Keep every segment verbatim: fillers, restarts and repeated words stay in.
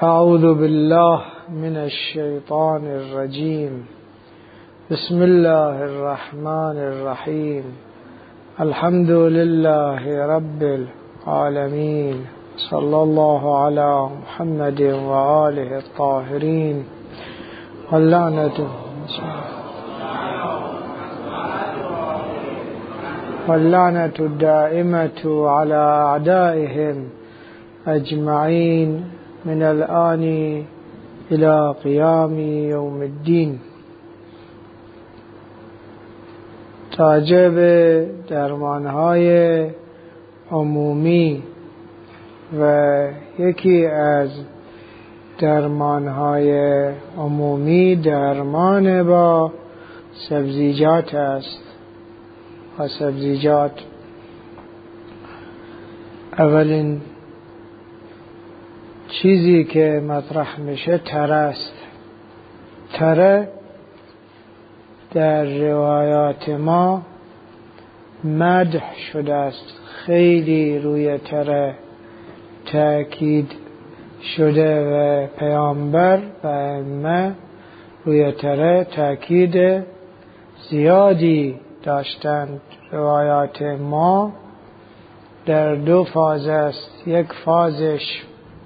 أعوذ بالله من الشيطان الرجيم. بسم الله الرحمن الرحيم. الحمد لله رب العالمين. صلى الله على محمد وآله الطاهرين. واللعنة واللعنة الدائمة على أعدائهم أجمعين من الآن إلى قيام يوم الدين. تاجب درمانهای عمومی و یکی از درمانهای عمومی درمان با سبزیجات است. و سبزیجات اولین چیزی که مطرح میشه تره است. تره در روایات ما مدح شده است. خیلی روی تره تأکید شده و پیامبر و ائمه روی تره تأکید زیادی داشتند. روایات ما در دو فاز است. یک فازش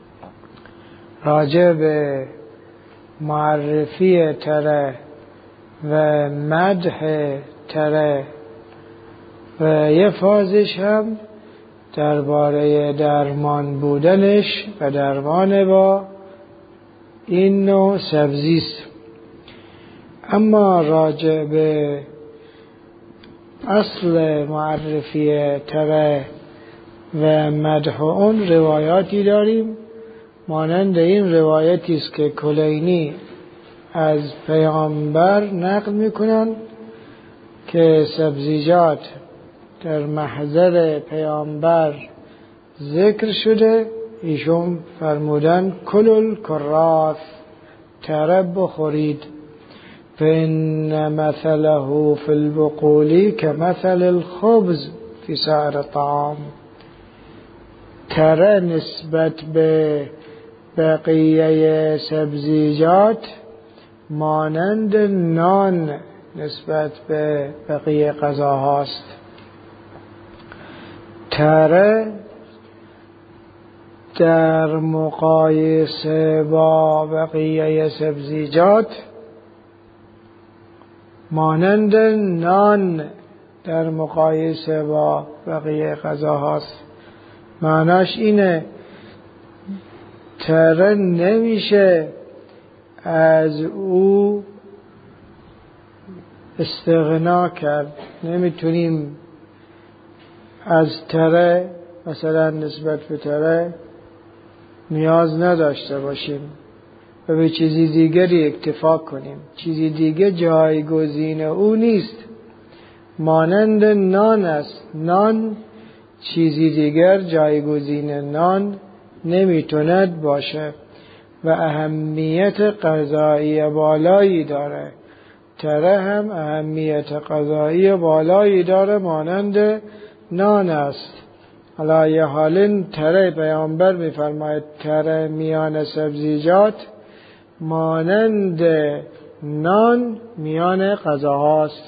راجع به معرفی تره و مدح تره و یه فازش هم درباره درمان بودنش و درمان با این نوع سبزی است. اما راجع به اصل معرفی تره و مدح اون روایاتی داریم، مانند این روایتی است که کلینی از پیامبر نقل میکنن که سبزیجات در محضر پیامبر ذکر شده. ایشون فرمودن کلل کراث، تره بخورید، فإن مثله في البقول كمثل الخبز في سائر الطعام. تره نسبت به بقیه سبزیجات مانند نان نسبت به بقیه غذاهاست. تره در مقایسه با بقیه سبزیجات مانند نان در مقایسه با بقیه غذاهاست. معناش اینه تره نمیشه از او استغنا کرد. نمیتونیم از تره مثلا نسبت به تره نیاز نداشته باشیم و به چیزی دیگری اکتفا کنیم. چیزی دیگه جایگزین او نیست، مانند نان است. نان چیزی دیگر جایگزین نان نمیتوند باشه و اهمیت غذایی بالایی داره. تره هم اهمیت غذایی بالایی داره، مانند نان است. علی یه حال تره پیامبر میفرماید تره میان سبزیجات مانند نان میان غذاهاست.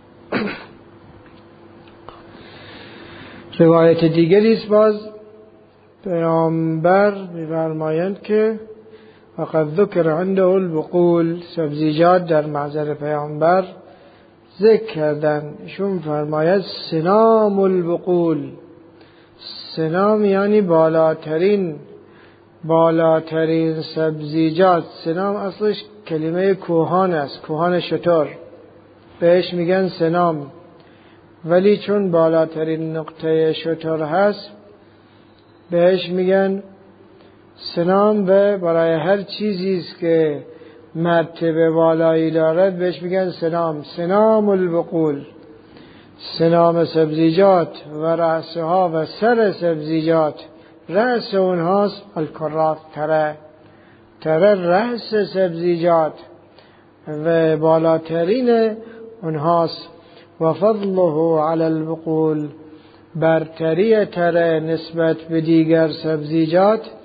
روایت دیگری است باز پیامبر می‌فرمایند که وقد ذکر عنده البقول، سبزیجات در محضر پیامبر ذکر کردن. ایشون فرماید سنام البقول. سنام یعنی بالاترین بالاترین سبزیجات. سنام اصلش کلمه کوهان است، کوهان شتر بهش میگن سنام، ولی چون بالاترین نقطه شتر هست بهش میگن سنام. و برای هر چیزی است که مرتبه بالایی دارد بهش میگن سنام. سنام البقول، سنام سبزیجات و رأسها و سر سبزیجات. رأس اونهاست الکراث، تره. تره رأس سبزیجات و بالاترین اونهاست. و فضله علی البقول، برتری تره نسبت به دیگر سبزیجات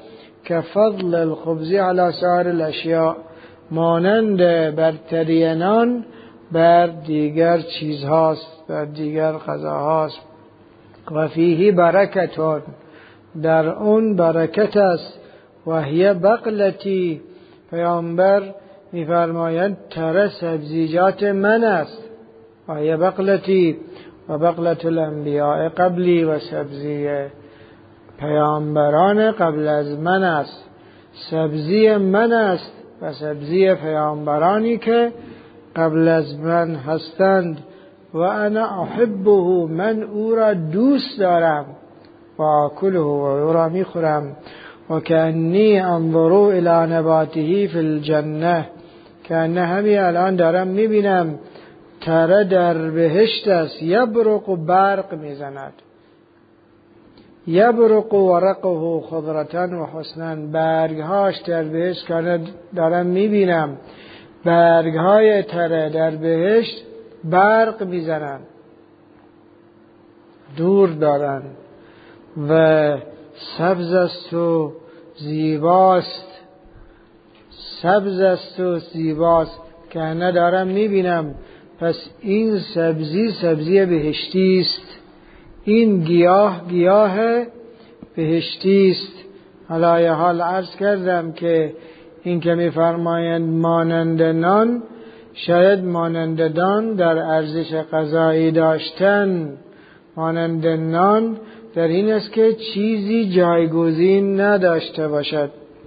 که فضل الخبز علی سایر الاشیاء، مانند برتری نان بر دیگر چیزهاست، بر دیگر غذاهاست. و فیه برکتون، در اون برکت است. و هی بقلتی، پیامبر می‌فرمایند تره سبزیجات من است. و هی بقلتی و بقلت الانبیاء قبلی، و سبزی پیامبران قبل از من است، سبزی من است و سبزی پیامبرانی که قبل از من هستند. و انا احبه، من او را دوست دارم. و آکله، و او را میخورم. و کانی انظر الی نباته فی الجنه، که نه همی الان دارم میبینم تره در بهشت است. یبرق و برق میزند. یبرق ورقه خضرة و حسنا، برگهاش در بهشت که دارم میبینم، برگهای تره در بهشت برق میزنن، دور دارن و سبز است و زیباست. سبز است و زیباست که ندارم میبینم. پس این سبزی سبزی بهشتی است، این گیاه گیاه بهشتی است. حالا یه حال عرض کردم که این که میفرمایند مانند نان، شاید مانند نان در ارزش غذایی داشتن، مانند نان در این است که چیزی جایگزین نداشته باشد،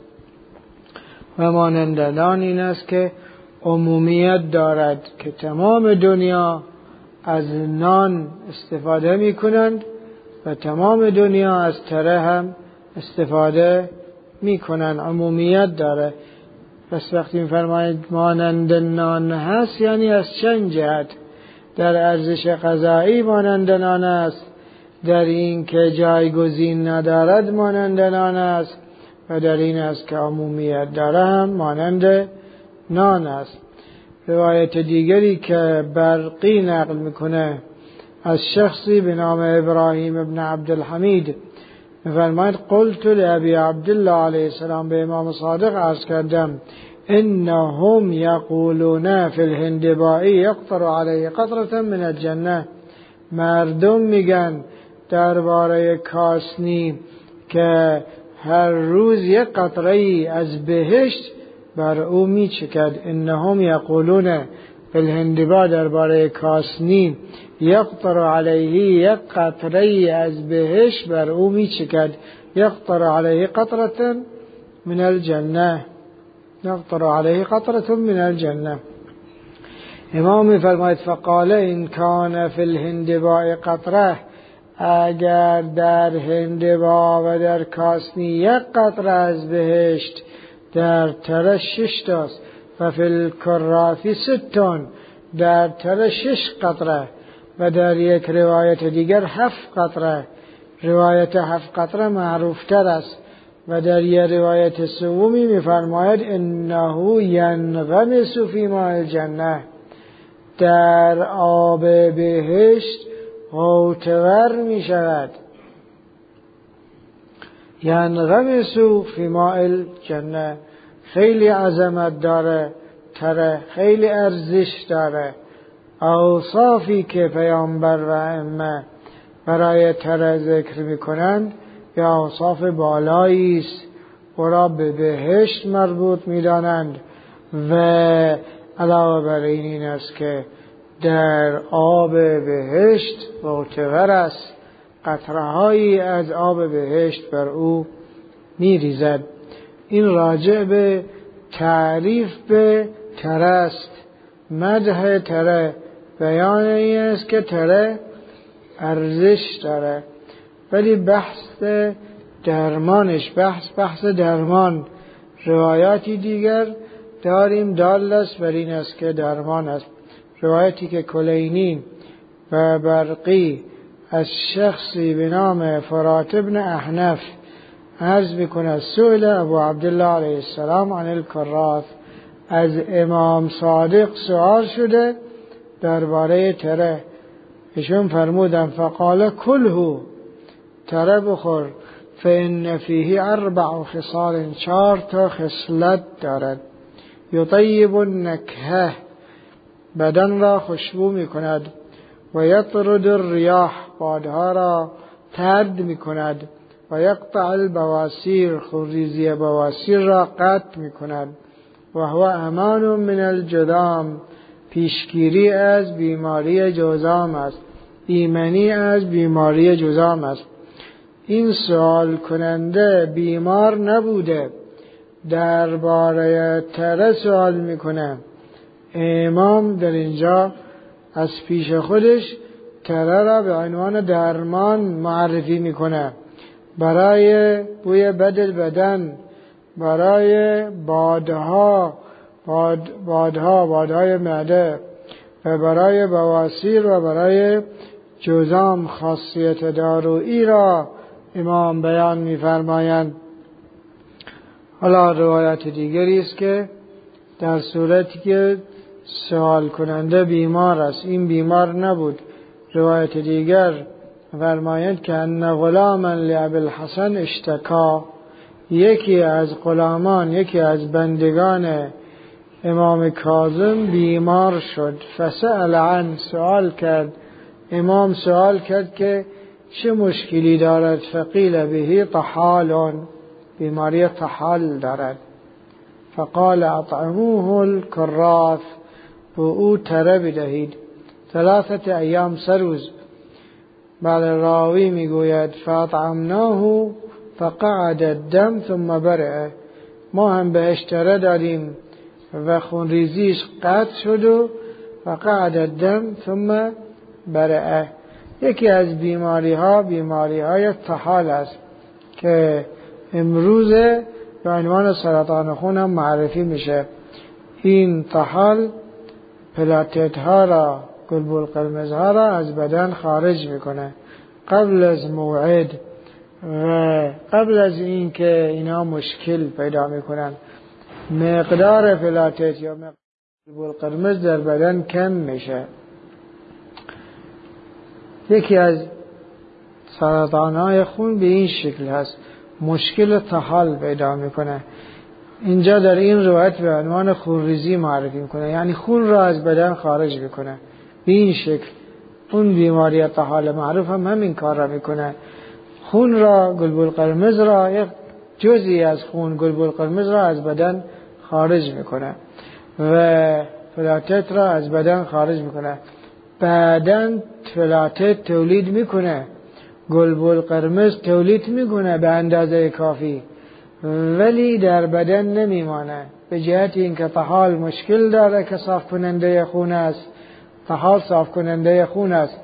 و مانند نان این است که عمومیت دارد، که تمام دنیا از نان استفاده می کنند و تمام دنیا از تره هم استفاده می کنند، عمومیت داره. پس وقتی می فرمایید مانند نان هست، یعنی از چند جهت؟ در ارزش غذایی مانند نان است، در این که جایگزین ندارد مانند نان است، و در این است که عمومیت داره هم مانند نان است. روایت دیگری که برقی نقل میکنه از شخصی به نام ابراهیم ابن عبدالحمید، میفرماید قلت لابی عبدالله علیه السلام، به امام صادق عرض کردم، انهم یقولون فی الهندبائی یقطر علیه قطرة من الجنه، مردم میگن درباره کاسنی که هر روز یک قطره ای از بهشت بر او میچکد. انهم یقولون فی الهندبا، درباره کاسنی، یقطر علیه یک قطره ای از بهشت بر او میچکد. یقطر علیه قطرة من الجنه، یقطر علیه قطرة من الجنه. امام میفرماید فقال ان کان فی الهندباء قطره، اگر در هندبا و در کاسنی یک قطره از بهشت، در تره شش تاست، و فی الکراث ستون، در تره شش قطره، و در یک روایت دیگر هفت قطره. روایت هفت قطره معروفتر است. و در یک روایت سومی میفرماید انه ینغمس فی ماء الجنه، در آب بهشت غوطه‌ور می شود. ینغمس فی ماء الجنه، خیلی عظمت داره تره، خیلی ارزش داره. اوصافی که پیامبر و ائمه برای تره ذکر میکنند یا اوصاف بالایی است، او را به بهشت مربوط میدانند. و علاوه بر این این است که در آب بهشت غوطه‌ور است، قطره‌هایی از آب بهشت بر او میریزد. این راجع به تعریف به تره است، مدح تره، بیان این است که تره ارزش داره. ولی بحث درمانش، بحث بحث درمان، روایاتی دیگر داریم دال است بر این است که درمان است. روایتی که کلینی و برقی از شخصی به نام فرات ابن احنف عرض میکنه، سئل ابو عبدالله علیه السلام عن الکراث، از امام صادق سوال شده درباره تره. ایشون فرمودن فقال کلهو، تره بخور، فإن فیه اربع خصال، چهار تا خصلت دارد. یطیب النکهه، بدن را خوشبو می کند. و یطرد الریاح، بادها را طرد می کند. و یقطع البواسیر، خونریزی بواسیر را قطع می کند. و هو امان من الجذام، پیشگیری از بیماری جذام است، ایمنی از بیماری جذام است. این سوال کننده بیمار نبوده، درباره تره سوال میکنه. امام در اینجا از پیش خودش تره را به عنوان درمان معرفی میکنه، برای بوی بد بدن، برای بادها باد بادها بادهای معده و برای بواسیر و برای جذام خاصیت دارویی را امام بیان می‌فرمایند. حالا روایت دیگری است که در صورتی که سوال کننده بیمار است، این بیمار نبود. روایت دیگر فرمایند که ان غلاما لابی الحسن اشتکا، یکی از غلامان، یکی از بندگان امام کاظم بیمار شد. فسأل عن، سوال کرد، امام سوال کرد که چه مشکلی دارد؟ فقیل به طحال، بیماری طحال دارد. فقال اطعموه الکراث، به او تره بدهید. ثلاثت ایام، سه روز. بعد راوی میگوید فاطعمناه فقعد الدم ثم برئ، ما هم بهش تره دادیم و خونریزیش قطع شد و فقعد الدم ثم برئ. یکی از بیماری ها بیماری های طحال است که امروز به عنوان سرطان خون هم معرفی میشه. این طحال پلاتت ها را، گلبول قرمز ها را از بدن خارج میکنه قبل از موعد و قبل از این که اینا مشکل پیدا میکنن. مقدار پلاتت یا مقدار گلبول قرمز در بدن کم میشه. یکی از سرطان‌های خون به این شکل هست، مشکل طحال پیدا میکنه. اینجا در این روایت به عنوان خونریزی معرفی میکنه، یعنی خون را از بدن خارج میکنه به این شکل. اون بیماری طحال معروف هم همین کار را میکنه، خون را، گلبول قرمز را، یک جزئی از خون گلبول قرمز را از بدن خارج میکنه و پلاتت را از بدن خارج میکنه. بعدن پلاتت تولید میکنه، گلبول قرمز تولید میکنه به اندازه کافی، ولی در بدن نمیمانه، به جهت اینکه طحال مشکل داره که صاف کننده خون است. طحال صاف کننده خون است،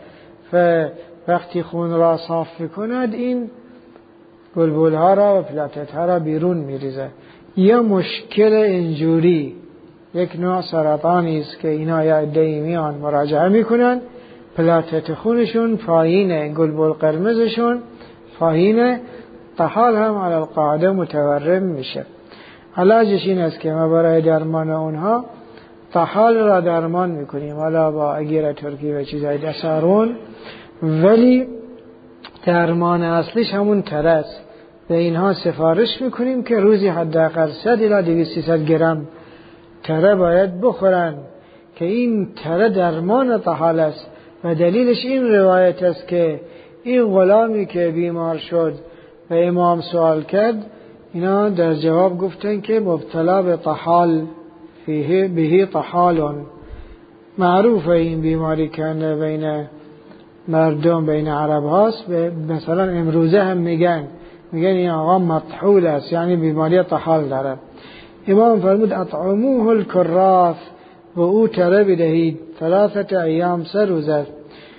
وقتی خون را صاف کند این گلبول ها را و پلاتت ها را بیرون میریزه. یا مشکل اینجوری، یک نوع سرطانی است که اینا یا عده‌ای میان مراجعه میکنن، پلاتت خونشون پایینه، گلبول قرمزشون پایینه، طحال هم علی القاعده متورم میشه. علاجش این است که ما برای درمان اونها طحال را درمان میکنیم، حالا با اگیر ترکی و چیزای دسارون، ولی درمان اصلیش همون تره است. به اینها سفارش میکنیم که روزی حداقل صد الی دویست سیصد گرم تره باید بخورن، که این تره درمان طحال است. و دلیلش این روایت است که این غلامی که بیمار شد و امام سوال کرد، اینا در جواب گفتن که مبتلا به طحال، فیه بهی طحال. معروف این بیماری کنه بین مردم، بین عرب هاست، مثلا امروزه هم میگن میگن این آقا مطحول است، یعنی بیماری طحال داره. امام فرمود اطعموه الکراث، و او تره بدهید. ثلاثت ایام، سه روز است.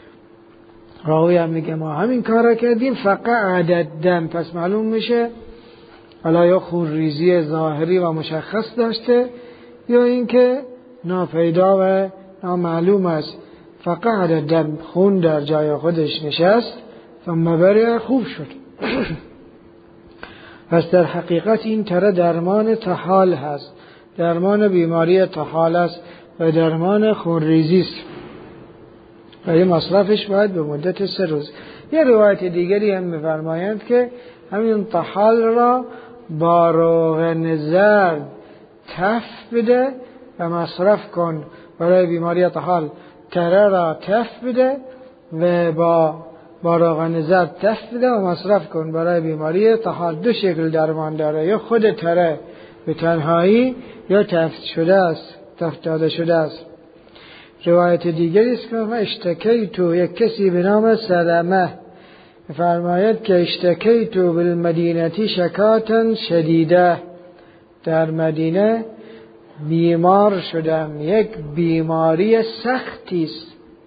راوی هم میگه ما همین کار کردیم. فقعد الدم، پس معلوم میشه حالا یا خون ریزی ظاهری و مشخص داشته یا اینکه ناپیدا و نامعلوم است. فقعد الدم، خون در جای خودش نشست، ثم برئ، خوب شد. پس در حقیقت این تره درمان طحال هست، درمان بیماری طحال است و درمان خونریزی است و این مصرفش باید به مدت سه روز. یه روایت دیگری هم می‌فرمایند که همین طحال را با روغن زرد تف بده و مصرف کن. برای بیماری طحال تره را تف بده و با با روغن زرد تف بده و مصرف کن. برای بیماری طحال دو شکل درمان داره، یا خود تره به تنهایی یا تفت شده است، تفت داده شده است. روایت دیگری است که من اشتکیتو، یک کسی به نام سلمه فرماید که اشتکیتو بالمدینتی شکاتا شدیده، در مدینه بیمار شدم، یک بیماری سختی است.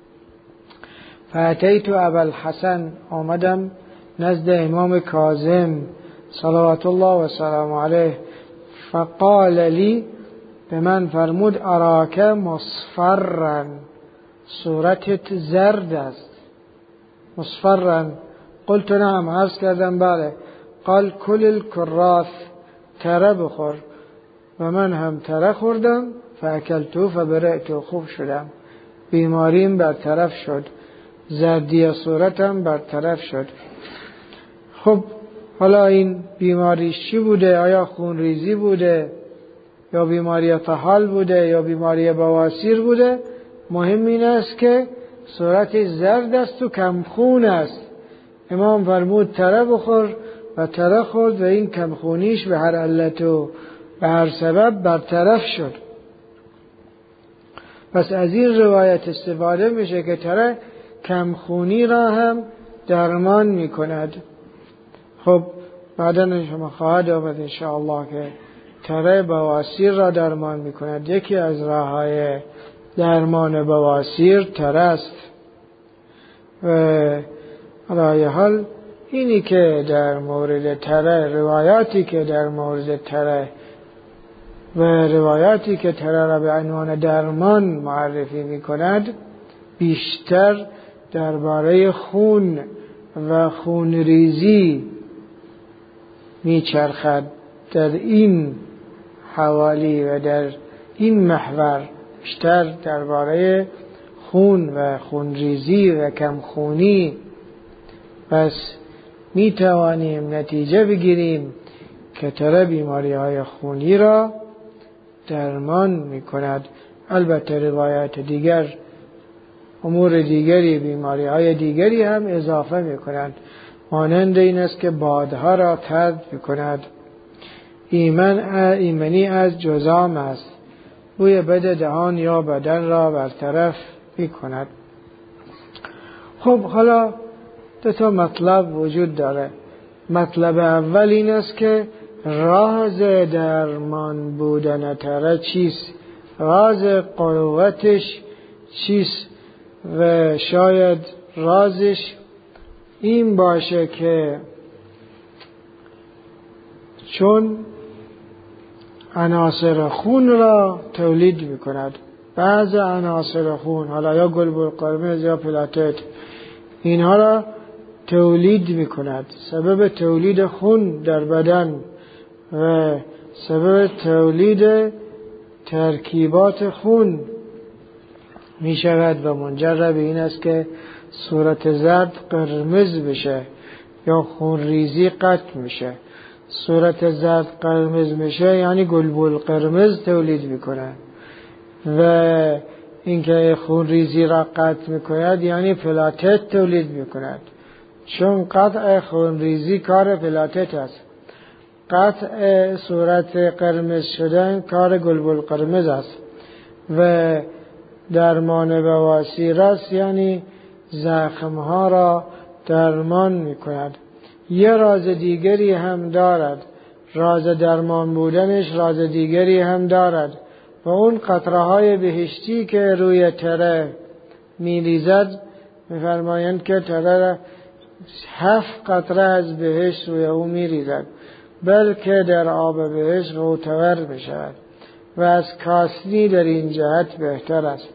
فاتیت ابوالحسن، آمدم نزد امام کاظم صلوات الله و سلام علیه، فقال لی، به من فرمود اراک مصفرا، صورتت زرد است. مصفرا، قلت نعم، عرض کردم بله. قال کل الکراث، تره بخور. و من هم تره خوردم، فاکلتو فبرئتو، خوب شدم، بیماریم برطرف شد، زردی صورتم برطرف شد. خب حالا این بیماری چی بوده؟ آیا خونریزی بوده یا بیماری طحال بوده یا بیماری بواسیر بوده؟ مهم این است که صورت زرد است و کمخون است. امام فرمود تره بخور و تره خورد و این کمخونیش به هر علت و به هر سبب برطرف شد. پس از این روایت استفاده میشه که تره کمخونی را هم درمان میکند. خب بعدا شما خواهد آمد انشاءالله که تره بواسیر را درمان میکند. یکی از راههای درمان بواسیر تره است. و علی حال اینی که در مورد تره، روایاتی که در مورد تره و روایاتی که تره را به عنوان درمان معرفی میکند بیشتر درباره خون و خونریزی میچرخد. در این حوالی و در این محور بیشتر درباره خون و خونریزی و کمخونی. پس می توانیم نتیجه بگیریم که تره بیماری های خونی را درمان می کند. البته روایات دیگر امور دیگری، بیماری های دیگری هم اضافه می کند. مانند این است که بادها را طرد می کند. ایمن ایمنی از جذام است، بوی بد دهان یا بدن را برطرف می کند. خب حالا دو تا مطلب وجود داره. مطلب اول این است که راز درمان بودن تره چیست، راز قوتش چیست، و شاید رازش این باشه که چون عناصر خون را تولید میکند. بعض عناصر خون، حالا یا گلبول قرمز یا پلاتت، اینها را تولید میکند. سبب تولید خون در بدن و سبب تولید ترکیبات خون می شود و منجر به این است که صورت زرد قرمز بشه یا خون ریزی قطع میشه. صورت زرد قرمز میشه یعنی گلبول قرمز تولید میکنه، و اینکه خون ریزی را قطع میکند یعنی پلاتت تولید میکند. چون قطع خون ریزی کار پلاتت است، قطع صورت قرمز شدن کار گلبول قرمز است. و درمان بواسیر است یعنی زخمها را درمان میکند. یه راز دیگری هم دارد، راز درمان بودنش راز دیگری هم دارد، و اون قطره های بهشتی که روی تره میریزد. میفرمایند که تره هفت قطره از بهشت روی او میریزد، بلکه در آب بهشت معتبر بشود و از کاسنی در این جهت بهتر است.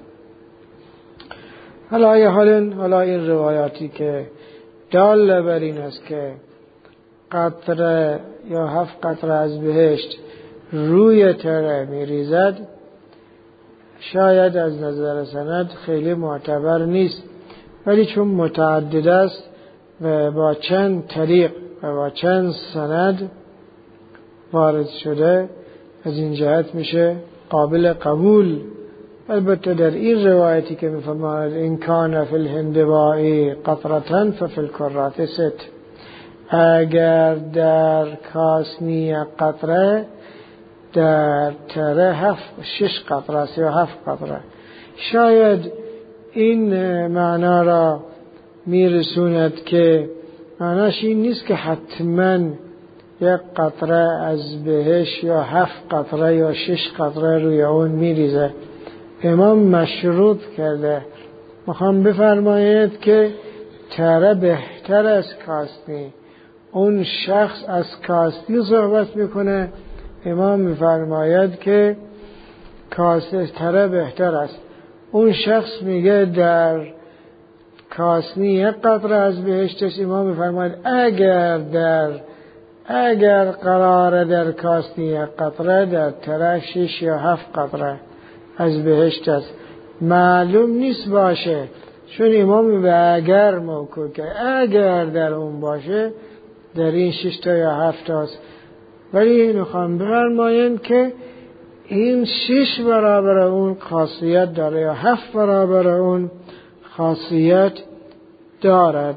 حالا یه حال حالا این روایاتی که دال بر این است که قطره یا هفت قطره از بهشت روی تره میریزد، شاید از نظر سند خیلی معتبر نیست، ولی چون متعدد است و با چند طریق و با چند سند وارد شده از این جهت میشه قابل قبول. البته در این روایتی که میفرماید این کان فی الهندباء قطرة ففی الکرات ست، اگر در کاسنی قطره در تره هفت شش قطره است یا هفت قطره. شاید این معنا را میرسوند که معناش این نیست که حتما یک قطره از بهش یا هفت قطره یا شش قطره روی اون میریزه. امام مشروط کرده، میخوام بفرماید که تره بهتر از کاسنی. اون شخص از کاسنی صحبت میکنه، امام میفرماید که کاسه تره بهتر است. اون شخص میگه در کاسنی یک قطره از بهشت است، امام میفرماید اگر در اگر قرار در کاسنی یک قطره در تره شش یا هفت قطره از بهشت است. معلوم نیست باشه، چون امام به اگر موکول که اگر در اون باشه در این شش تا یا هفت است. ولی میخوام بفرمایند که این شش برابر اون خاصیت داره یا هفت برابر اون خاصیت دارد.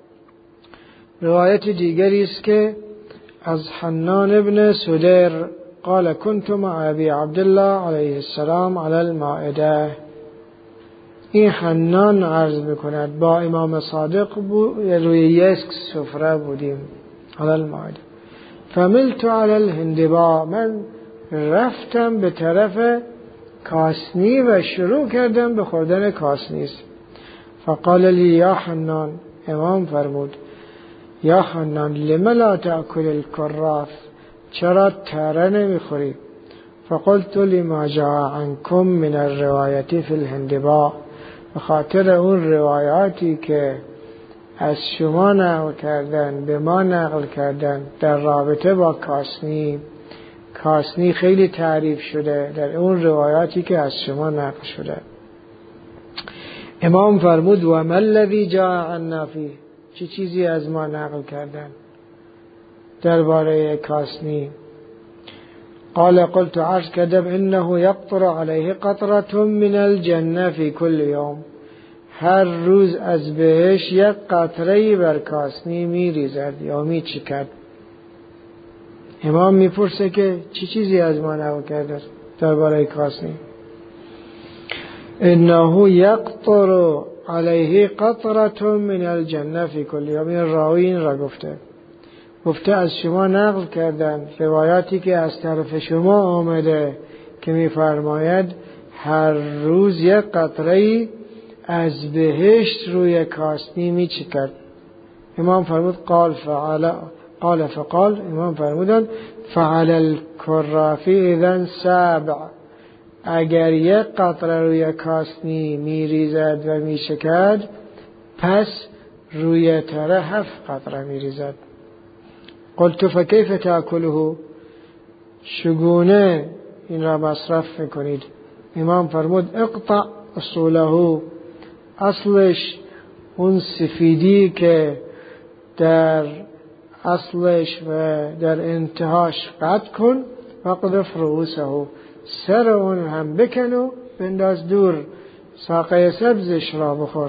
روایت دیگری است که از حنان ابن سدیر قال كنت مع ابي عبد الله علیه السلام على المائده. این حنان عرض میکند با امام صادق روی یک سفره بودیم على المائده. فملت على الهندباء، من رفتم به طرف کاسنی و شروع کردم به خوردن کاسنی. فقال لی یا حنان، امام فرمود یا حنان لما لا تأكل الكراث، چرا تره نمیخوری؟ فقلت لما جاء عنكم من الروایت فی الهندباء، به خاطر اون روایاتی که از شما نقل کردن به ما نقل کردن در رابطه با کاسنی. کاسنی خیلی تعریف شده در اون روایاتی که از شما نقل شده. امام فرمود و ما الذی جاء عنا فیه، چه چیزی از ما نقل کردن درباره کاسنی؟ قال قلت عرض کردم انه یقطر علیه قطرة من الجنه فی کل یوم، هر روز از بهش یک قطره‌ای بر کاسنی میریزد یا میچکد. امام میپرسه که چه چیزی از ما نقل کرده درباره کاسنی؟ انه یقطر علیه قطرة من الجنه فی کل یوم. این راوی این را گفته گفته از شما نقل کردن روایاتی که از طرف شما آمده که میفرماید هر روز یک قطره‌ای از بهشت روی کاسنی میچکد. امام فرمود قال فعل قال فقال امام فرمودن فعل الکرافی اذن سبع، اگر یک قطره روی کاسنی میریزد و میچکد پس روی تره هفت قطره میریزد. قلت فکیف تاکله، چگونه این را مصرف میکنید؟ امام فرمود اقطع اصوله، اصلش اون سفیدی که در اصلش و در انتهاش قطع کن و قذف رؤوسه، سر اون هم بکن و بنداز دور، ساقه سبزش را بخور.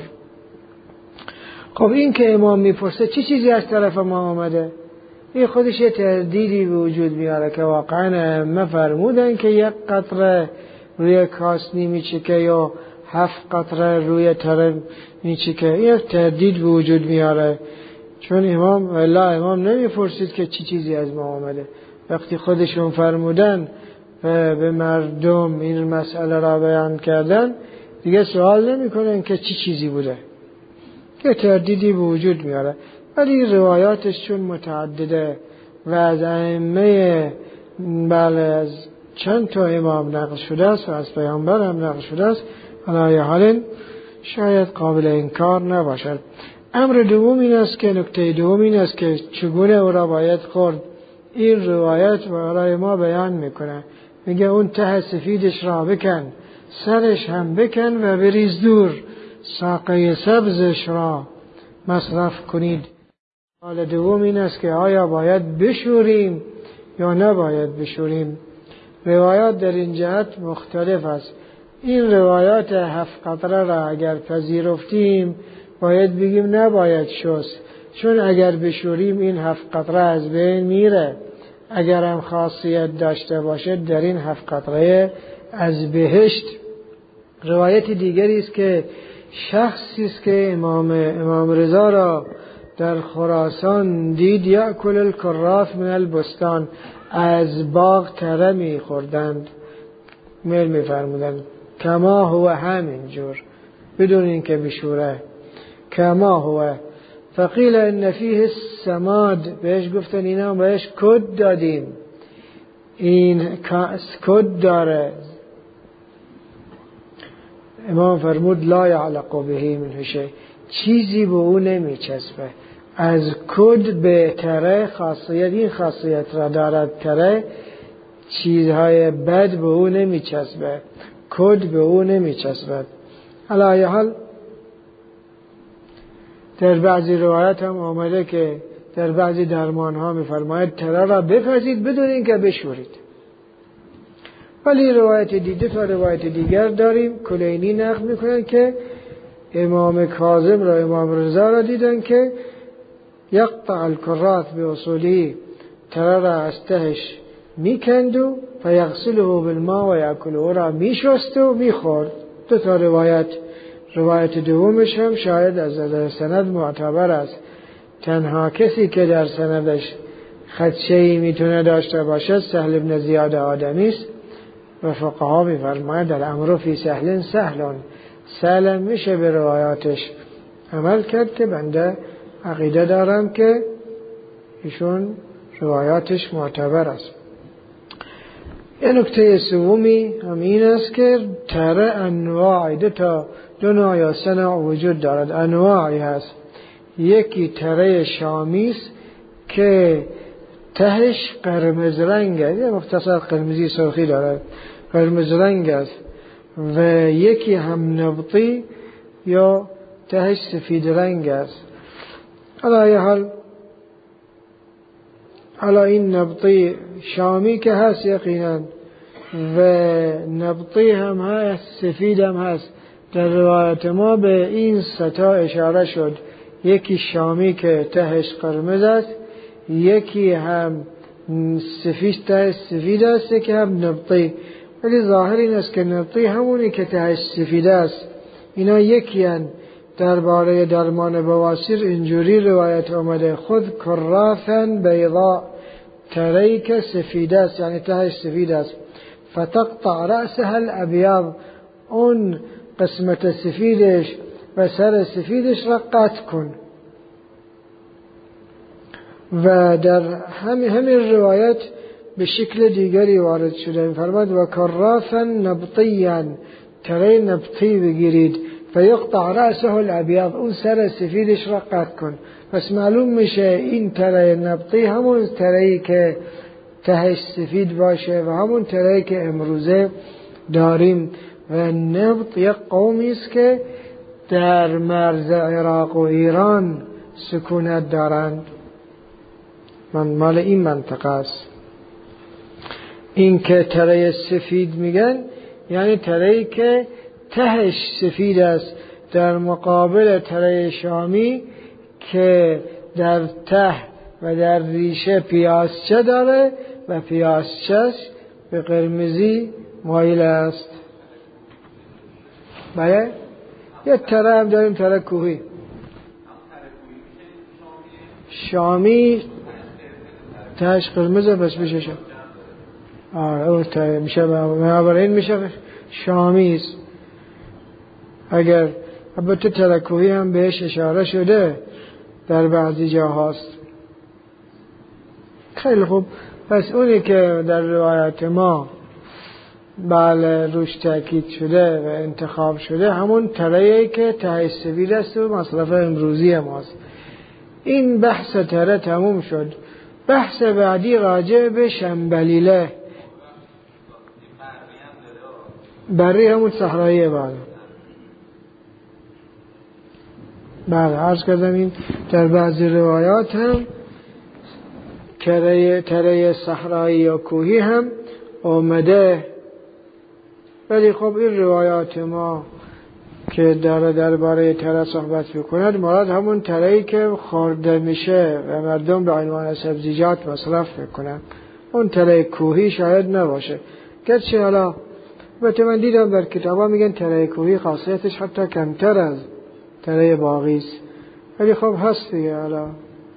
خب این که امام میپرسه چه چیزی از طرف ما آمده، این خودش یه تردیدی به وجود میاره که واقعا مفرمودن که یک قطره روی کاسنی میچکه یا هفت قطره روی تره میچکه. یک تردید به وجود میاره، چون امام والله امام نمیپرسید که چی چیزی از ما آمده. وقتی خودشون فرمودن و به مردم این مسئله را بیان کردن دیگه سوال نمی کنن که چی چیزی بوده، که تردیدی به وجود میاره. ولی روایاتش چون متعدده و از ائمه بله از چند تا امام نقل شده است و از پیامبر هم نقل شده است، علی حال شاید قابل انکار نباشد. امر دوم این است که نکته دوم این است که چگونه او را باید خورد. این روایت برای ما بیان میکنه، میگه اون ته سفیدش را بکن، سرش هم بکن و بریز دور، ساقه سبزش را مصرف کنید. حال دوم این است که آیا باید بشوریم یا نباید بشوریم. روایات در این جهت مختلف است. این روایات هفت قطره را اگر پذیرفتیم باید بگیم نباید شست، چون اگر بشوریم این هفت قطره از بین میره. اگر هم خاصیت داشته باشد در این هفت قطره از بهشت. روایت دیگری است که شخصی است که امام امام رضا را در خراسان دید یأکل الکراث من البستان، از باغ تره می خوردند، میل می فرمودند کما هو، همین جور بدون اینکه بشوره، کما هو. فقیل ان فیه السماد، بهش گفتن اینا بهش کد دادیم، این کد داره. امام فرمود لا یعلق به منه شیء، چیزی به او نمی چسبه. از کد به تره خاصیت، این خاصیت را دارد تره، چیزهای بد به او نمی چسبه، کد به او نمی چسبد. علی حال در بعضی روایت هم آمده که در بعضی درمان ها می فرماید تره را بپزید بدون اینکه بشورید. ولی روایت دیگه تا روایت دیگر داریم. کلینی نقل میکنن که امام کاظم را امام رضا را دیدن که یقطع الکرات به اصولی، تره را از تهش میکند و فیغسله بالماء و یاکله، را میشست و میخورد. دو تا روایت. روایت دومش هم شاید از نظر سند معتبر است. تنها کسی که در سندش خدشه‌ای میتونه داشته باشد سهل بن زیاد آدمی است و فقها میفرماید در امر فی سهل سهلون، سهل میشه به روایاتش عمل کرد که بنده عقیده دارم که ایشون روایاتش معتبر است. یه نکته سومی هم این است که تره انواعی، دو تا دو نوع یا سه نوع وجود دارد، انواعی هست. یکی تره شامی است که تهش قرمز رنگ است، یه مختصر قرمزی سرخی دارد، قرمز رنگ است. و یکی هم نبطی یا تهش سفید رنگ است. علی حال حالا این نبطی شامی که هست یقینا و نبطی هم هست، سفید هم هست. در روایت ما به این ستا اشاره شد، یکی شامی که تهش قرمز است، یکی هم سفید تهش سفید است، یکی هم نبطی. ولی ظاهر این است که نبطی همونی که تهش سفید است. اینا یکی هن. درباره درمان بواسیر اینجوری روایت آمده خود کرافن بیضا، ترهی که سفید است یعنی تهش سفید است، فتقطع رأسها الابیض، اون قسمت سفیدش و سر سفیدش را قطع کن. و در همین همین روایت به شکل دیگری وارد شده، فرمود و کرافا نبطیا، تره نبطی بگیرید، فیقطع رأسه الابیض، اون سر سفیدش را قطع کن. پس معلوم میشه این تره نبطی همون ترهی که تهش سفید باشه و همون ترهی که امروزه داریم. و نبط یک قومی است که در مرز عراق و ایران سکونت دارند، من مال این منطقه است. این که تره سفید میگن یعنی ترهی که تهش سفید است، در مقابل تره شامی که در ته و در ریشه پیاسچه داره و پیاسچهش به قرمزی مایل است. بله یه تره هم داریم، تره کوهی. شامی تهش قرمزه بس بشه شد. آره اون تره میشه بنابراین میشه شامی است. اگر البته تره کوهی هم بهش اشاره شده در بعضی جاهاست. خیلی خوب. پس اونی که در روایت ما بله روش تأکید شده و انتخاب شده همون تره‌ای که ته سفید است و مصرف امروزی ماست. این بحث تره تموم شد. بحث بعدی راجع به شنبلیله، بری همون صحرایی. بله بله عرض کردم این در بعضی روایات هم تره تره صحرایی یا کوهی هم آمده، ولی خب این روایات ما که داره درباره تره صحبت میکند مراد همون تره‌ای که خورده میشه و مردم به عنوان سبزیجات مصرف میکنن. اون تره کوهی شاید نباشه، گرچه حالا البته من دیدم در کتابا میگن تره کوهی خاصیتش حتی کمتر از تره باقی است، ولی خب هست دیگه. حالا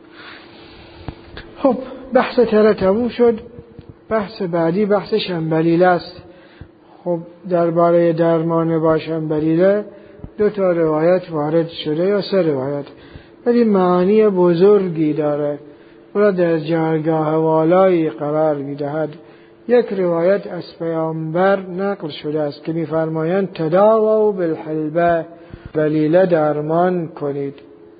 خب بحث تره تموم شد. بحث بعدی بحث شنبلیله است. خب درباره درمان با شنبلیله دو تا روایت وارد شده یا سه روایت، ولی معانی بزرگی داره و را در جایگاه والایی قرار میدهد. یک روایت از پیامبر نقل شده است که می‌فرمایند تداووا بالحلبه، بلیله درمان کنید.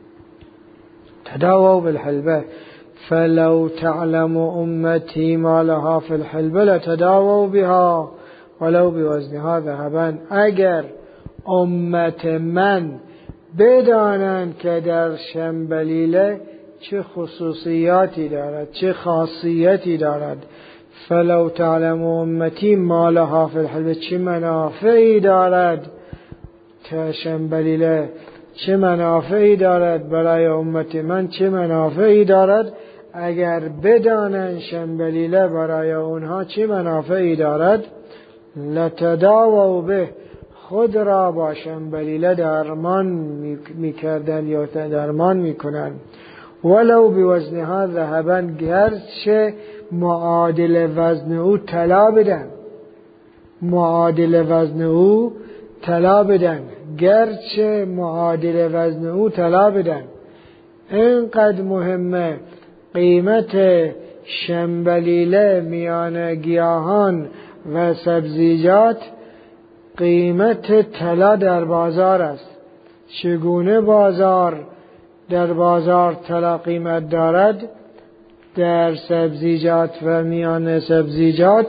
تداووا بالحلبه فلو تعلم امتی ما لها فی الحلبه لتداووا بها ولو بوزنها ذهبا. اگر امت من بدانند که در شنبلیله چه خصوصیاتی دارد، چه خاصیتی دارد، فلو تعلم امتی ما لها فی الحلبه، چه منافعی دارد تا شنبلیله، چه منافعی دارد برای امت من، چه منافعی دارد، اگر بدانند شنبلیله برای اونها چه منافعی دارد، لتداووا به، خود را با شنبلیله درمان میکردن یا درمان میکنن. ولو بوزنها ذهبا، گرچه معادل وزن او طلا بدن، معادل وزن او طلا بدن، گرچه معادل وزن او طلا بدن. اینقدر مهمه قیمت شنبلیله میان گیاهان و سبزیجات، قیمت طلا در بازار است. چگونه بازار در بازار طلا قیمت دارد، در سبزیجات و میان سبزیجات،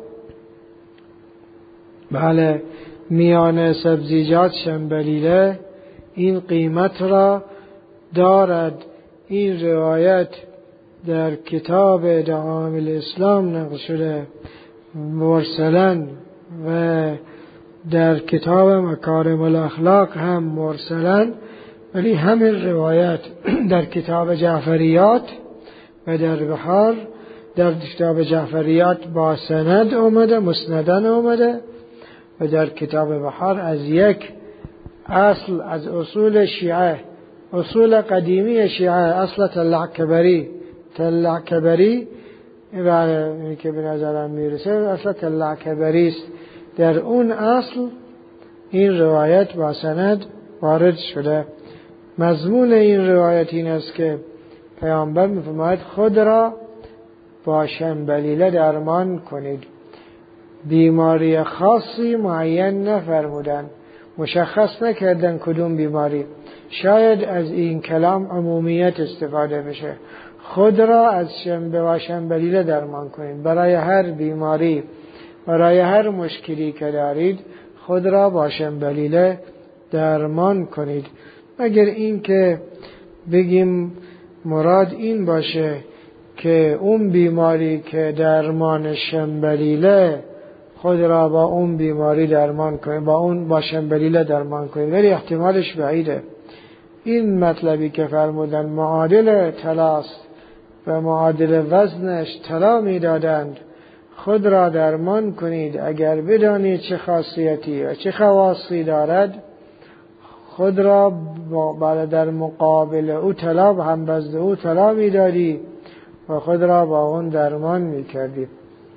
بله میان سبزیجات شنبلیله این قیمت را دارد. این روایت در کتاب دعائم الاسلام نقل شده مرسلن و در کتاب مکارم الاخلاق هم مرسلن، ولی همین روایت در کتاب جعفریات و در بحار، در کتاب جعفریات با سند آمده، مسندن آمده، و در کتاب بحار از یک اصل از اصول شیعه، اصول قدیمی شیعه، اصل طلع کبری، طلع کبری و که به نظرم میرسه اصل طلع کبری است. در اون اصل این روایت با سند وارد شده. مضمون این روایت این است که پیامبر می‌فرماید خود را با شنبلیله درمان کنید. بیماری خاصی معین نفرمودن، مشخص نکردن کدوم بیماری. شاید از این کلام عمومیت استفاده بشه. خود را از شنبه و شنبلیله درمان کنید. برای هر بیماری، برای هر مشکلی که دارید خود را با شنبلیله درمان کنید. مگر این که بگیم مراد این باشه که اون بیماری که درمان شنبلیله خود را با اون بیماری درمان کنید، با اون با شنبلیله درمان کنید، ولی احتمالش بعیده. این مطلبی که فرمودن معادل طلاست و معادل وزنش طلا میدادند، خود را درمان کنید اگر بدانید چه خاصیتی و چه خواصی دارد، خود را بعد در مقابل او طلا و هم وزن او طلا میدادی و خود را با اون درمان میکردی.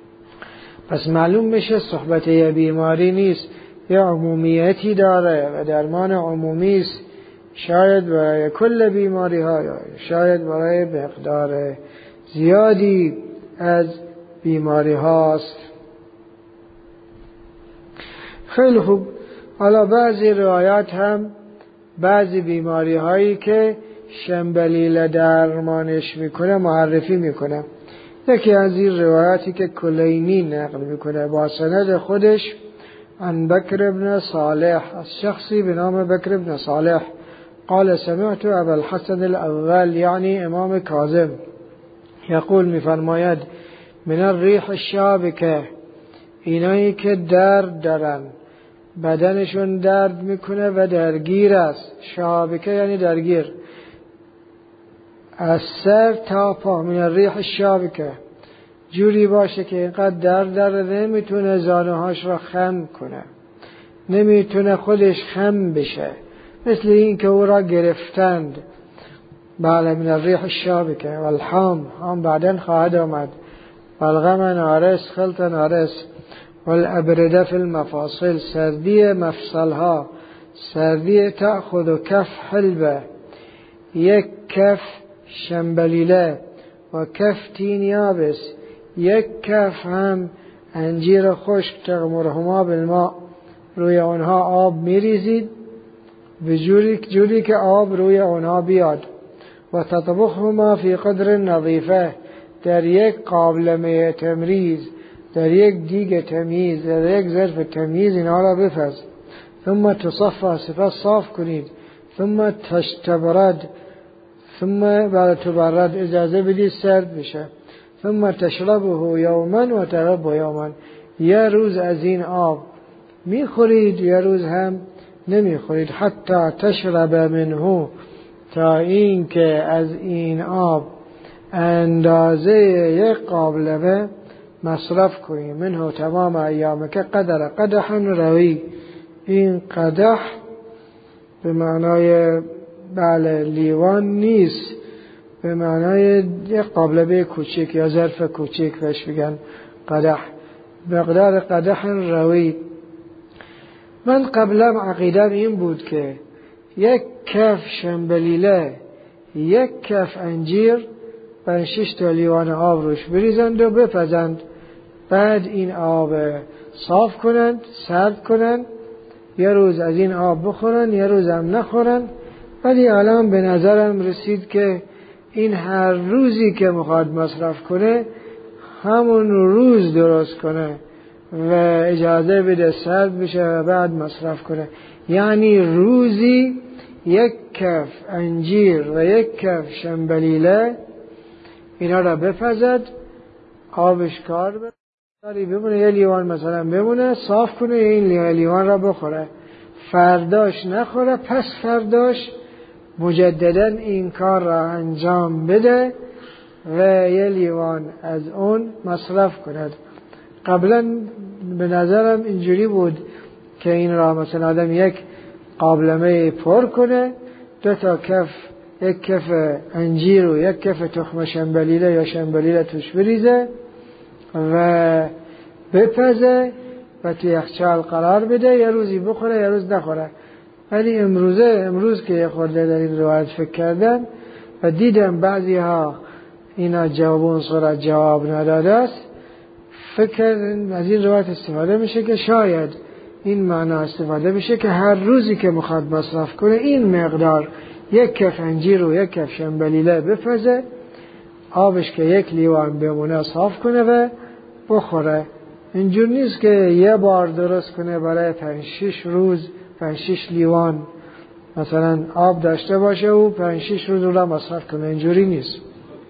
پس معلوم میشه صحبت یه بیماری نیست، یه عمومیتی داره و درمان عمومی است، شاید برای کل بیماری ها، شاید برای مقدار زیادی از بیماری هاست. خیلی خوب. حالا بعضی روایات هم بعضی بیماری هایی که شنبلیله درمانش میکنه معرفی میکنه. یکی از این روایاتی که کلینی نقل میکنه با سند خودش عن بکر ابن صالح، از شخصی به نام بکر ابن صالح، قال سمعت ابا الحسن الاول یعنی امام کاظم یقول میفرماید من الریح الشابکه، اینایی که درد دارن، بدنشون درد میکنه و درگیر است. شابکه یعنی درگیر، از سر تا پا. من الریح الشابکه جوری باشه که اینقدر درد داره نمیتونه زانوهاش را خم کنه، نمیتونه خودش خم بشه، مثل این که او را گرفتند. بله، من الریح الشابکه. والحام، هم بعدن خواهد آمد. والغم نارس، خلط نارس. والابرده فی المفاصل، سردی مفصلها، سردی تأخذ و کف حلبه، یک کف شنبلیله و کف تین یابس، یک کف هم انجیر خشک تغمرهما بالماء، روی آنها آب میریزید به جوری, جوری که آب روی آنها بیاد. و تطبخهما فی قدر نظیفه، در یک قابلمه تمریز، در یک دیگ تمیز، در یک ظرف تمیز اینها را بپز. ثم تصفى، سپس صاف کنید. ثم تشتبرد، ثم بعد تبرد اجازه بدید سرد بشه. ثم تشربه یوما و تربه یوما، یه روز از این آب میخورید، یه روز هم نمیخورید. حتی تشرب منه، تا این که از این آب اندازه یک قابلمه مصرف کنید. منه تمام ایام که قدر قدح روی، این قدح به معنای بله لیوان نیست، به معنای یک قابلمه کوچک یا ظرف کوچک بهش بگن قدح. مقدار قدح روی. من قبلا عقیدم این بود که یک کف شنبلیله، یک کف انجیر، پنج شش تا لیوان آب روش بریزند و بپزند، بعد این آب صاف کنند، سرد کنند، یه روز از این آب بخورن، یه روز هم نخورن. ولی الان به نظرم رسید که این هر روزی که میخواد مصرف کنه همون روز درست کنه و اجازه بده سرد بشه و بعد مصرف کنه. یعنی روزی یک کف انجیر و یک کف شنبلیله اینا را بپزد، آبش کار بره بمونه، یه لیوان مثلا بمونه، صاف کنه، این لیوان را بخوره، فرداش نخوره، پس فرداش مجددا این کار را انجام بده و یه لیوان از اون مصرف کند. قبلا به نظرم اینجوری بود که این را مثلا آدم یک قابلمه پر کنه، دو تا کف، یک کف انجیر و یک کف تخم شنبلیله یا شنبلیله توش بریزه و بپزه و توی یخچال قرار بده، یه روزی بخوره یه روز نخوره. ولی امروزه امروز که یه خورده در این روایت فکر کردم و دیدم بعضی ها اینا جوابون صورت جواب نداده است، فکر کردم از این روایت استفاده میشه که شاید این معنا استفاده میشه که هر روزی که میخواد مصرف کنه این مقدار یک کف انجیر و یک کف شنبلیله بپزه، آبش که یک لیوان بمونه صاف کنه و بخوره. اینجور نیست که یه بار درست کنه برای پنج شش روز پنج شش لیوان مثلا آب داشته باشه و پنج شش روز رو مصرف کنه، اینجوری نیست.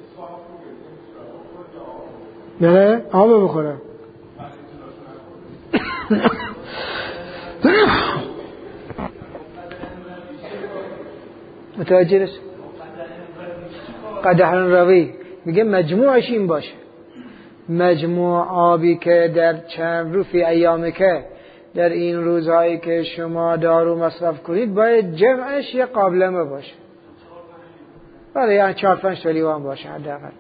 بله آب بخوره. متوجه نیست؟ قدح روی میگه مجموعش این باشه، مجموع آبی که در چند روز فی ایامی که در این روزهایی که شما دارو مصرف کنید باید جمعش یه قابلمه باشه. بله یعنی چهار پنج تا لیوان باشه حداقل.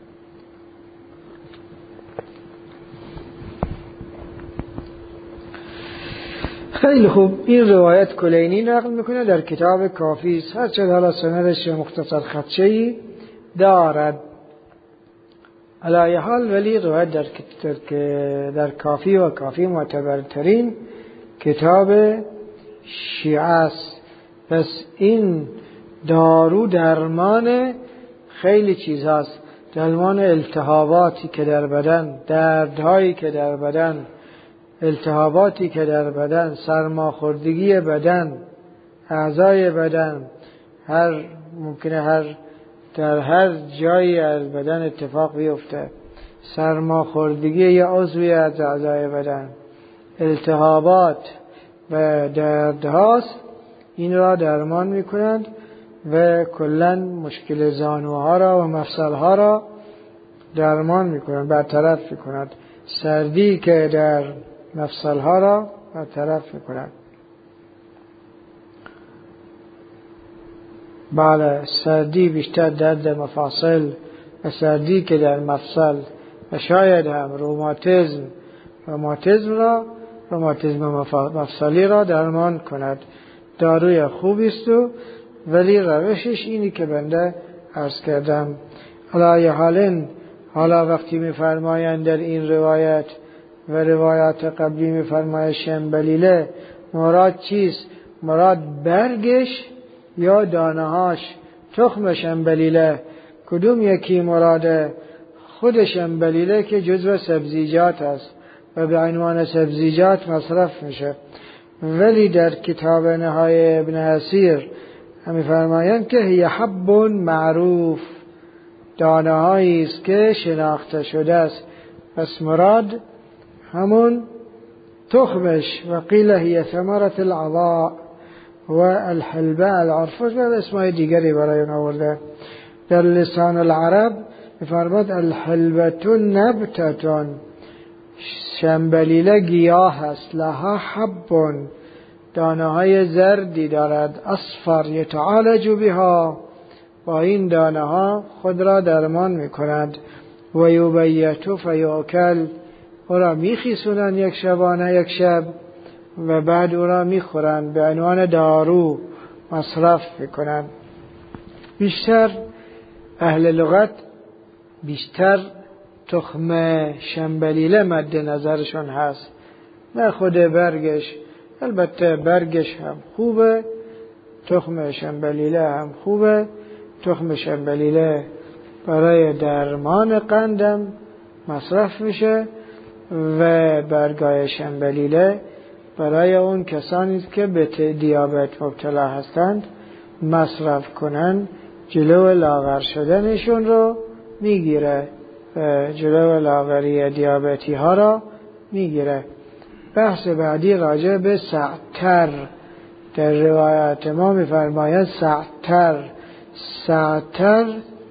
خیلی خوب. این روایت کلینی نقل میکنه در کتاب کافی، هرچند حالا سندش مختصر خدشه‌ای دارد علی حال، ولی روایت در, در, در کافی و کافی معتبرترین کتاب شیعه است. پس این دارو درمان خیلی چیز هست، درمان التهاباتی که در بدن، دردهایی که در بدن، التهاباتی که در بدن، سرماخوردگی بدن، اعضای بدن، هر ممکنه هر در هر جایی از بدن اتفاق بیفته، سرماخوردگی یا عضوی از اعضای بدن، التهابات و دردهاست، این را درمان میکنند و کلا مشکل زانوها را و مفصلها را درمان میکنند، برطرف میکنند. سردی که در مفصلها را برطرف میکنند. بله، سردی بیشتر درد مفاصل و سردی که در مفصل و شاید هم روماتیسم روماتیسم را روماتیسم مفصلی را درمان کند. داروی خوبی است و ولی روشش اینی که بنده عرض کردم. علی حالین حالا وقتی میفرمایند در این روایت و روایات قبلی میفرماید شنبلیله، مراد چیست؟ مراد برگش یا دانه‌هاش؟ تخم شنبلیله کدوم یکی مراده؟ خود شنبلیله که جزو سبزیجات است و به عنوان سبزیجات مصرف میشه. ولی در کتاب نهای ابن اسیر همی فرمایند که هی حب معروف، دانه هایی است که شناخته شده است. پس مراد همون تخمش. و قیل هی ثمرت العضاء و الحلبه العرفش و اسمای دیگری برای اون آورده. در لسان العرب فرمود الحلبه نبتتون، شنبلیله گیاه است، لها حب، دانه های زردی دارد، اصفر یتعالج بها، با این دانه ها خود را درمان می کند. و یبیت فیاکل، او را می خیسونند یک شبانه یک شب و بعد او را می خورند، به عنوان دارو مصرف می کنند. بیشتر اهل لغت بیشتر تخم شنبلیله مد نظرشون هست، نه خود برگش. البته برگش هم خوبه، تخم شنبلیله هم خوبه. تخم شنبلیله برای درمان قندم مصرف میشه و برگای شنبلیله برای اون کسانی که به دیابت مبتلا هستند مصرف کنن، جلو لاغر شدنشون رو میگیره، جلو لاغری دیابتی ها را میگیره. بحث بعدی راجع به سعتر. در روایات ما میفرمایند سعتر سعتر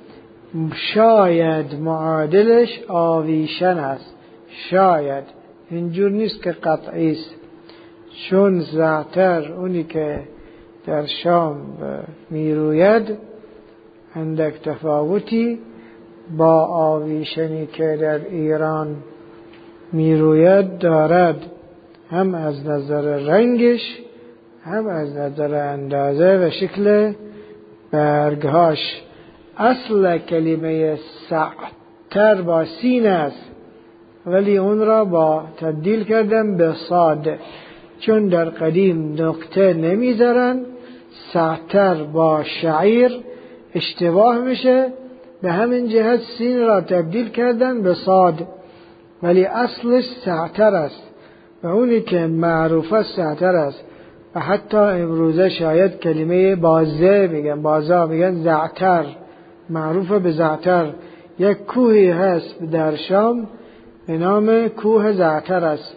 شاید معادلش آویشن است، شاید، اینجور نیست که قطعی است، چون زعتر اونی که در شام میروید اندک تفاوتی با آویشنی که در ایران میروید دارد، هم از نظر رنگش، هم از نظر اندازه و شکل برگهاش. اصل کلمه سعتر با سین است، ولی اون را با تبدیل کردن به صاد، چون در قدیم نقطه نمیذارن. سعتر با شعیر اشتباه میشه، به همین جهت سین را تبدیل کردن به صاد، ولی اصلش سعتر است و اونی که معروفه سعتر است. و حتی امروزه شاید کلمه بازه میگن، بازا میگن زعتر، معروف به زعتر. یک کوهی هست در شام به نام کوه زعتر است.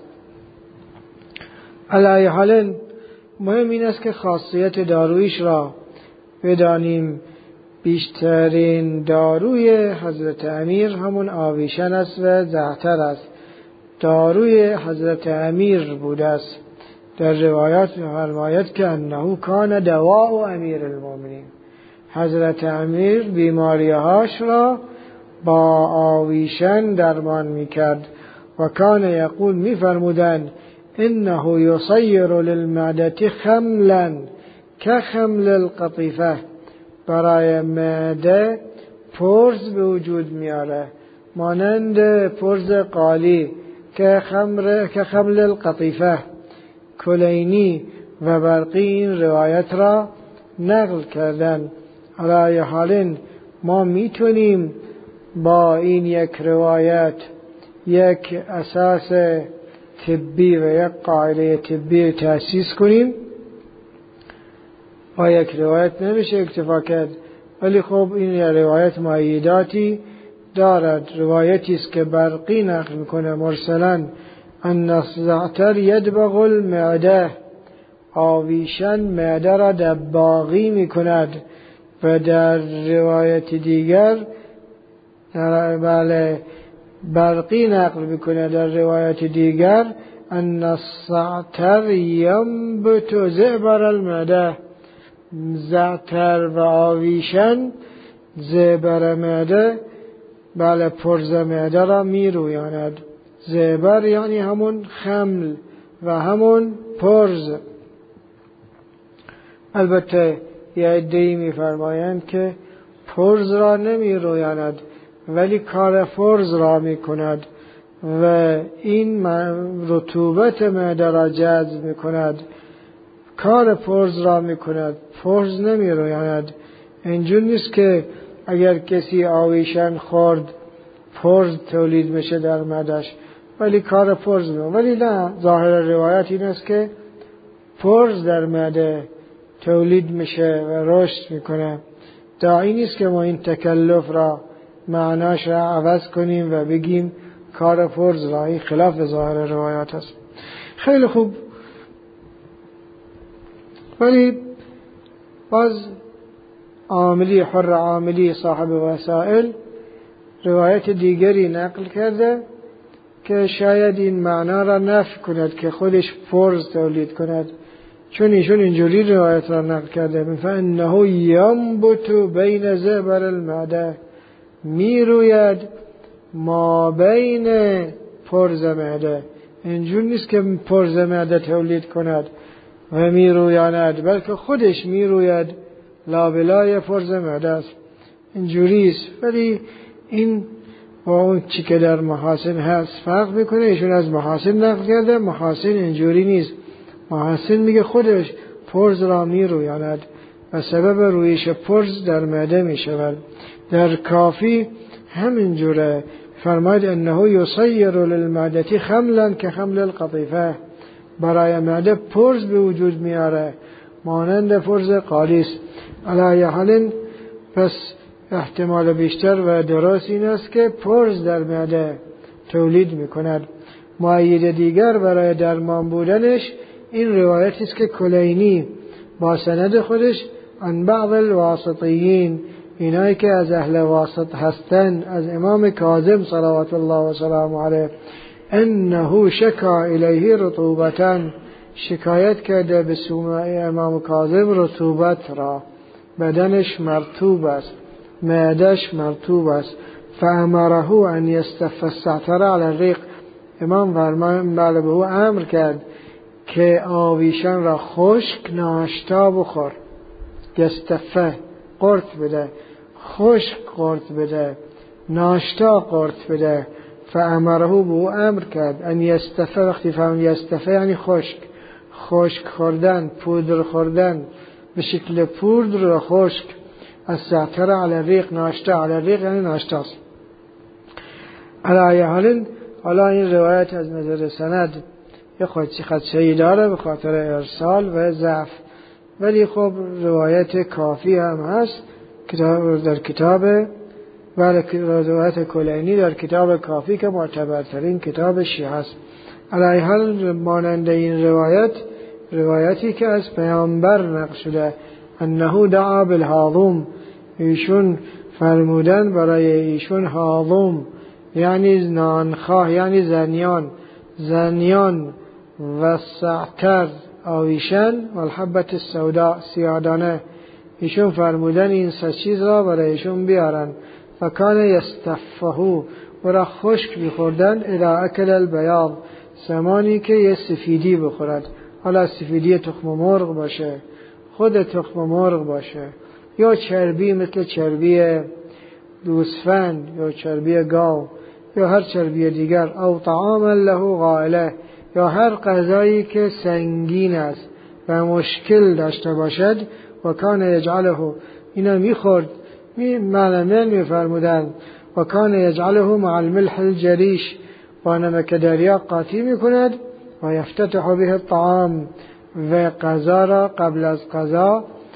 علی حال مهم این است که خاصیت دارویش را بدانیم. بیشترین داروی حضرت امیر همون آویشن است و زعتر است. داروی حضرت امیر بوده است. در روایات فرماید که انه کان دواء امیر المؤمنین، حضرت امیر بیماریهاش را با آویشن درمان میکرد. و کان یقول، میفرمودند انه یصیر للمعده خملا کخمل القطیفه، برای معده پرز به وجود میاره مانند پرز قالی، که خمر که خمل القطیفه. کلینی و برقی این روایت را نقل کردن. علی حال ما میتونیم با این یک روایت یک اساس طبی و یک قاعده طبی تأسیس کنیم با یک روایت نمیشه اکتفا کرد، ولی خب این روایت مؤیداتی دارد. روایتی است که برقی نقل میکنه مرسلا ان الزعتر یدبغ المعده، آویشن معده را دباغی میکند. و در روایت دیگر بله برقی نقل میکنه در روایت دیگر ان الزعتر ینبت زعبر المعده، زعتر و آویشن زعبر معده بله پرز معده را می رویاند. زعبر یعنی همون خمل و همون پرز. البته یه عده‌ای می فرمایند که پرز را نمی رویاند ولی کار فرز را می کند و این رطوبت معده را جذب می کند، کار پرز را می کند، پرز نمی رویاند. اینجور نیست که اگر کسی آویشن خورد پرز تولید میشه در معده‌اش، ولی کار پرز می ولی نه، ظاهر روایت این است که پرز در معده تولید میشه و رشد میکنه. داعی نیست که ما این تکلف را معناش را عوض کنیم و بگیم کار پرز را، این خلاف ظاهر روایت است. خیلی خوب، ولی باز عاملی حر عاملی صاحب وسائل روایت دیگری نقل کرده که شاید این معنا را نفی کند که خودش پرز تولید کند، چون ایشون اینجوری روایت را نقل کرده فانه ینبت بین زعبر المعده، می روید ما بین پرز معده. اینجور نیست که پرز معده تولید کند و می رویاند، بلکه خودش می روید لابلای پرز معده است. اینجوری است، ولی این با اون چی که در محاسن هست فرق میکنه. ایشون از محاسن نقل کرده، محاسن اینجوری نیست. محاسن میگه خودش پرز را می رویاند و سبب رویش پرز در معده می شود. در کافی همین جوره فرماید انه یصیر للمعده خملا که خمل القطیفه، برای معده پرز به وجود میاره مانند پرز قالیس. علی حال پس احتمال بیشتر و درست این است که پرز در معده تولید میکند. مؤید دیگر برای درمان بودنش این روایتی است که کلینی با سند خودش عن بعض الواسطیین، اینایی که از اهل واسط هستند، از امام کاظم صلوات الله و سلامه علیه، انه شکا الیه رطوبتا، شکایت کرده به سومه امام کاظم رطوبت را، بدنش مرطوب است، معدش مرطوب است. فامره ان یستف الزعتر علی الریق، امام فرمان بله به او امر کرد که آویشن را خشک ناشتا بخور. یستفه قرط بده، خشک قرط بده، ناشتا قرط بده. فامره به او امر کرد ان یستفه، وقتی فهم یستفه یعنی خشک، خشک خوردن، پودر خوردن به شکل پودر و خشک. از زعتر علی الریق، ناشتا علی الریق یعنی ناشتاست. علی حال حالا این روایت از نظر سند یه خودی خدشه‌ای داره به خاطر ارسال و ضعف، ولی خب روایت کافی هم هست در کتاب و روایت کلینی در کتاب کافی که معتبرترین کتاب شیعه است. علی حال مانند این روایت، روایتی که از پیامبر نقل شده انه دعا بالهاضوم، ایشون فرمودن برای ایشون هاضوم یعنی نانخواه، یعنی زنیان، زنیان و زعتر آویشن و الحبت السوداء سیادانه، ایشون فرمودن این سه چیز را برای ایشون بیارن. فکان یستفهو، برا خشک بخوردن الی اکل البیاض، زمانی که یه سفیدی بخورد، حالا سفیدی تخم مرغ باشه، خود تخم مرغ باشه، یا چربی مثل چربی گوسفند یا چربی گاو یا هر چربی دیگر، او طعام له غائله، یا هر غذایی که سنگین است و مشکل داشته باشد. و کان یجعله، اینا میخورد، می معلمین میفرمودن و کان یجعله مع الملح الجریش، با نمک دریا قاطی میکند و یفتتح به الطعام، و غذا را قبل از غذا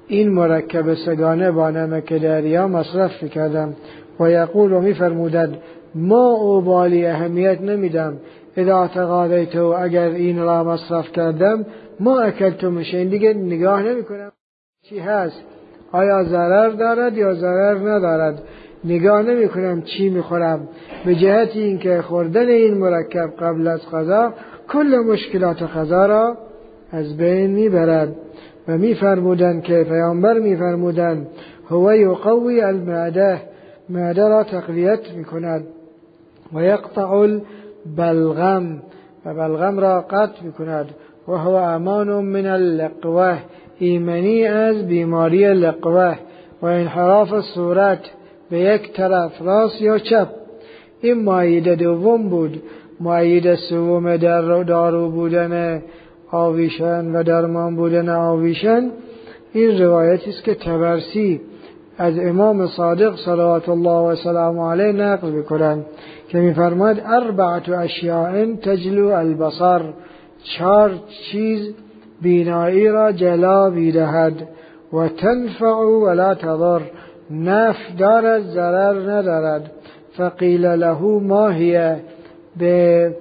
این مرکب سگانه با نمک دریا مصرف میکردم. و یقول و میفرمودند ما اوبالی اهمیت نمیدم اذا تقاضیت، اگر این را مصرف کردم ما اکلت میشه، این دیگه نگاه نمیکنم چی هست، آیا ضرر دارد یا ضرر ندارد، نگاه نمی کنم چی میخورم، به جهت اینکه خوردن این مرکب قبل از غذا کل مشکلات غذا را از بین میبرد. و میفرمودند که پیامبر میفرمودند هو یقوی المعده، معده را تقویت میکند، و یقطع البلغم، و بلغم را قطع میکند، و هو امان من اللقوه، ایمنی از بیماری لقوه و انحراف صورت به یک طرف، راست یا چپ. این مایده دوم بود. مایده سوم در دارو بودن آویشن و درمان بودن آویشن، این روایتی است که طبرسی از امام صادق صلوات الله و سلام علیه نقل می‌کنند که می‌فرماید اربعه اشیاء تجلو البصر، چهار چیز بینایی را جلا می‌دهد، و تنفع ولا تضر، نفع دارد ضرر ندارد. فقیل له ما هی، به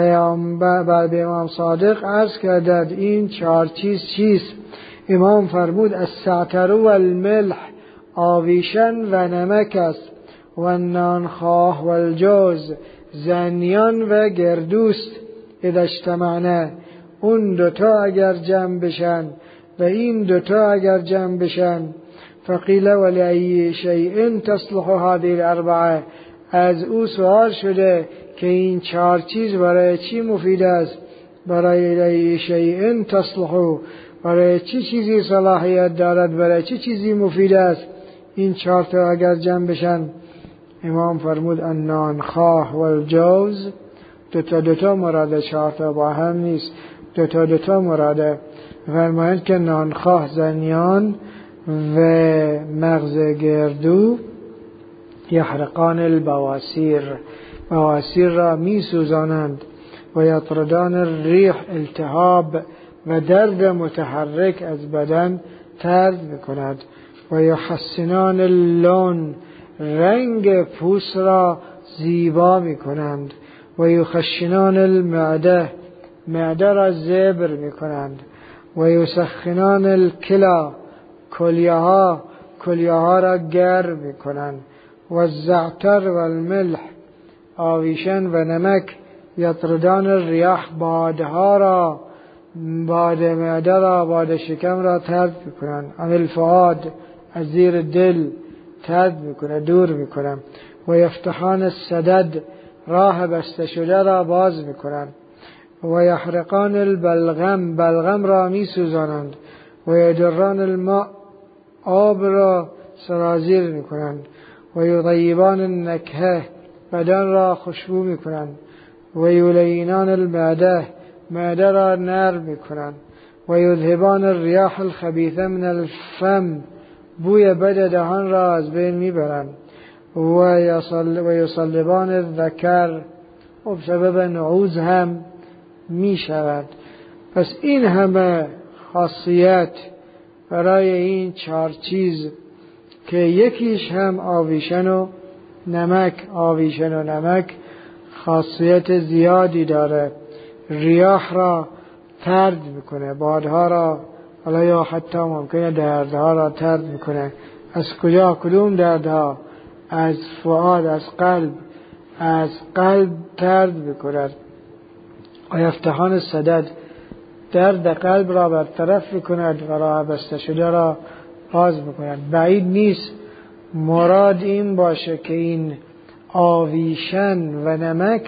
پیامبر به امام صادق عرض کردند این چهار چیز چیست؟ امام فرمود السعتر و الملح، آویشن و نمک است، و نانخواه و الجوز، زنیان و گردوست. اذا اجتمعنا، اون دوتا اگر جمع بشن و این دوتا اگر جمع بشن، فقیل ولی شیء تصلح هذه الاربعه، از او سوال شده که این چهار چیز برای چی مفید است؟ برای لی شیء تصلح، برای چی چیزی صلاحیت دارد، برای چی چیزی مفید است این چهار تا اگر جمع بشن؟ امام فرمود النانخواه و الجوز، دوتا دوتا مراده، چهار تا با هم نیست، دوتا دوتا مراده. فرمایند که نانخواه زنیان و مغز گردو یحرقان البواسیر، بواسیر را می سوزانند، و یطردان الریح، التهاب و درد متحرک از بدن طرد میکند، و یحسنان اللون، رنگ پوست را زیبا میکنند، و یخشنان المعده، معده را زبر میکنند، و یسخنان الکلا، کلیه‌ها کلیه‌ها را گرم میکنند، و الزعتر و الملح، آویشن و نمک، یطردان الریاح، بادها را، باد معده را، باد شکم را طرد میکنند، عن الفؤاد، از زیر دل طرد میکنه، دور میکنه، و یفتحان السدد، راه بسته شده را باز میکنند، و یحرقان البلغم، بلغم را میسوزانند، و یدران الماء، آب را سرازیر میکنند، و یطیبان النکهه، بدن را خوشبو میکنند، و یلینان المعده، معده را نرم میکنند، و یذهبان الریاح الخبیثه من الفم، بوی بد دهان را از بین میبرند، و یصلبان الذکر، و بسبب نعوز هم میشود. پس این همه خاصیت برای این چهار چیز که یکیش هم آویشن و نمک، آویشن و نمک خاصیت زیادی داره، ریاح را طرد میکنه، بادها را، حالا یا حتی ممکنه دردها را طرد میکنه. از کجا؟ کدوم دردها؟ از فؤاد، از قلب، از قلب طرد میکند. و یفتحان السدد، درد قلب را برطرف میکند و راه بسته شده را باز میکند. بعید نیست مراد این باشه که این آویشن و نمک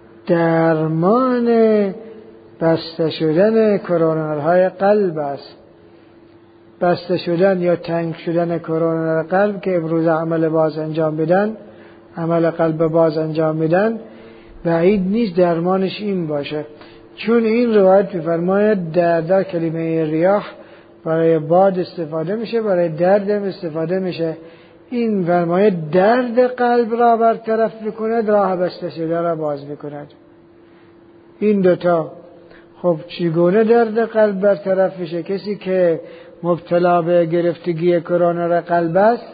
درمان بسته شدن کرونرهای قلب است. بسته شدن یا تنگ شدن کرونر قلب که امروز عمل باز انجام بدن، عمل قلب باز انجام بدن، بعید نیست درمانش این باشه. چون این روایت می‌فرماید در, در کلمه ریاح برای باد استفاده میشه، برای درد هم استفاده میشه. این فرماید درد قلب را برطرف میکند، راه بسته شده را باز میکند. این دوتا. خب چگونه درد قلب برطرف میشه؟ کسی که مبتلا به گرفتگی کرونا قلب است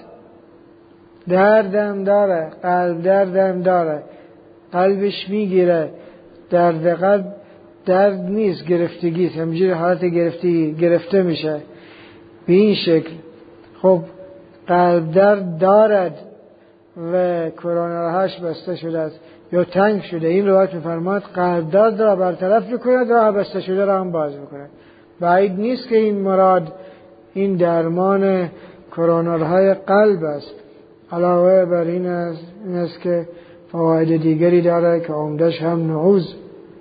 دردم داره، قلب دردم داره، قلبش میگیره، درد قلب درد نیست، گرفتگی است، همینجوری حالت گرفتگی گرفته میشه به این شکل. خب قلب درد دارد و کرونا راهش بسته شده است یا تنگ شده، این روایت میفرماد قلب درد را برطرف میکند، راه بسته شده را هم باز میکند. بعید نیست که این مراد این درمان کرونا های قلب است. علاوه بر این است, این است که فواید دیگری داره که عمدش هم نعوذ.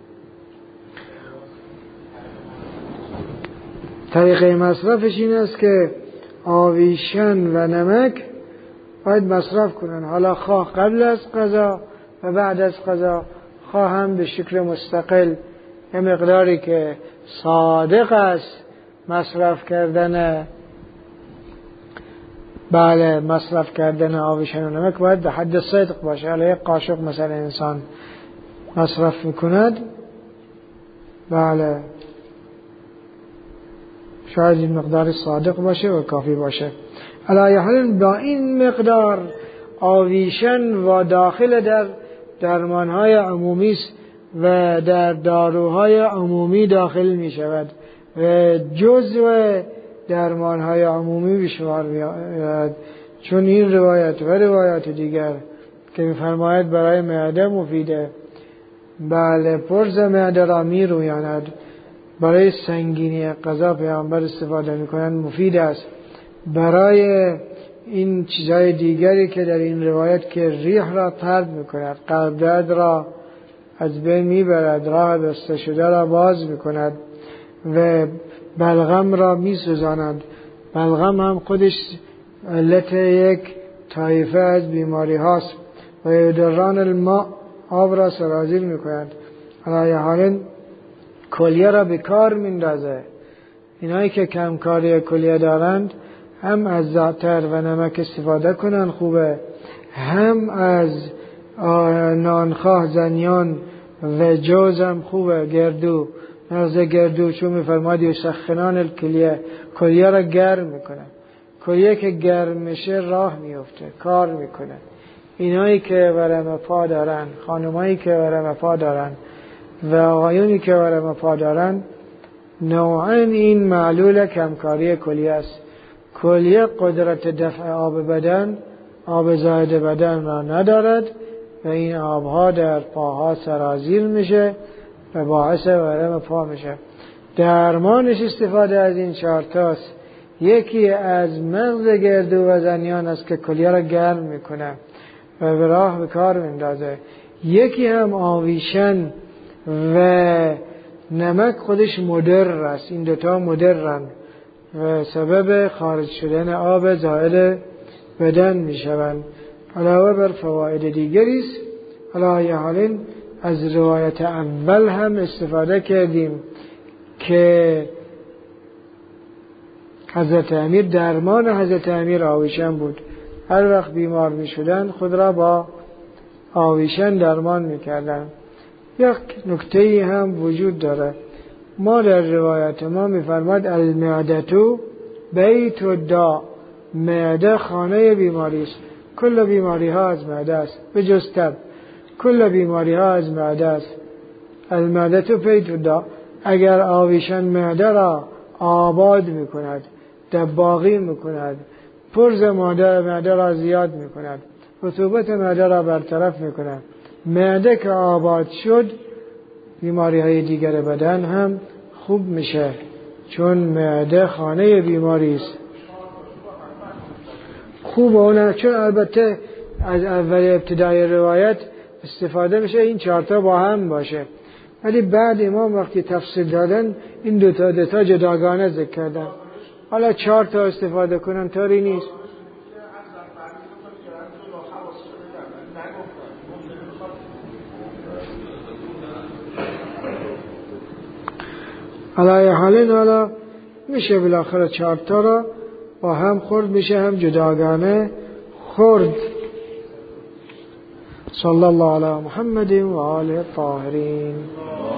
طریقه مصرفش این است که آویشن و نمک باید مصرف کنن، حالا خواه قبل از غذا و بعد از غذا، خواه هم به شکل مستقل یه مقداری که صادق است مصرف کردن بله مصرف کردن آویشن و نمک باید به حد صدق باشه. حالا یک قاشق مثلا انسان مصرف میکند، بله شاید این مقدار صادق باشه و کافی باشه. علی حال با این مقدار آویشن و داخل در درمانهای عمومی و در داروهای عمومی داخل می شود و جزء درمانهای عمومی بشمار می آید، چون این روایت و روایات دیگر که می فرماید برای معده مفیده، بله پرز معده را می رویاند، برای سنگینی غذا پیامبر استفاده می کنند مفید است، برای این چیزهای دیگری که در این روایت که ریح را طرد می کند، قلب درد را از بین می برد، راه بسته شده را باز می کند و بلغم را می سوزاند. بلغم هم خودش علت یک طایفه از بیماری هاست و یدران الماء آب را سرازیر می کند. علی حال کلیه را به کار می اندازه. اینایی که کمکاری کلیه دارند هم از زعتر و نمک استفاده کنن خوبه، هم از نانخواه زنیان و جوز هم خوبه، گردو مغز گردو، چون میفرماد یسخنان الکلیه، کلیه را گرم میکنن. کلیه که گرم میشه راه میفته، کار میکنه. اینایی که ورم پا دارن، خانمایی که ورم پا دارن و آقایونی که ورم پا دارن، نوعاً این معلول کمکاری کلیه است. کلیه قدرت دفع آب بدن، آب زائد بدن را ندارد و این آبها در پاها سرازیر میشه و باعث ورم پا میشه. درمانش استفاده از این چهارتاست. یکی از مغز گردو و زنیان است که کلیه را گرم میکنه و به راه به کار میندازه. یکی هم آویشن و نمک خودش مدر است. این دوتا مدرن و سبب خارج شدن آب زائد بدن می شوند. علاوه بر فواید دیگری است. علاوه حال از روایت اول هم استفاده کردیم که حضرت امیر درمان حضرت امیر آویشن بود. هر وقت بیمار می شدن خود را با آویشن درمان می کردن. یک نکته هم وجود داره. ما در روایت ما میفرماد المعدتو بیت الداء، معده خانه بیماری است. کل بیماری ها از معده است به جز تب، کل بیماری ها از معده است. المعدتو بیت الداء، اگر آویشن معده را آباد میکند، دباغی میکند، پرز معده معده را زیاد میکند، رطوبت معده را برطرف میکند، معده که آباد شد بیماری های دیگر بدن هم خوب میشه، چون معده خانه بیماری است. خوب اونه، چون البته از اول ابتدای روایت استفاده میشه این چهارتا با هم باشه، ولی بعد امام وقتی تفصیل دادن این دوتا دوتا جداگانه ذکر کردن. حالا چهارتا استفاده کنن طوری نیست. علای حالین حالا میشه بالاخره چهارتا را با هم خورد، میشه هم جداگانه خورد. صلی الله علی محمد و آله الطاهرین.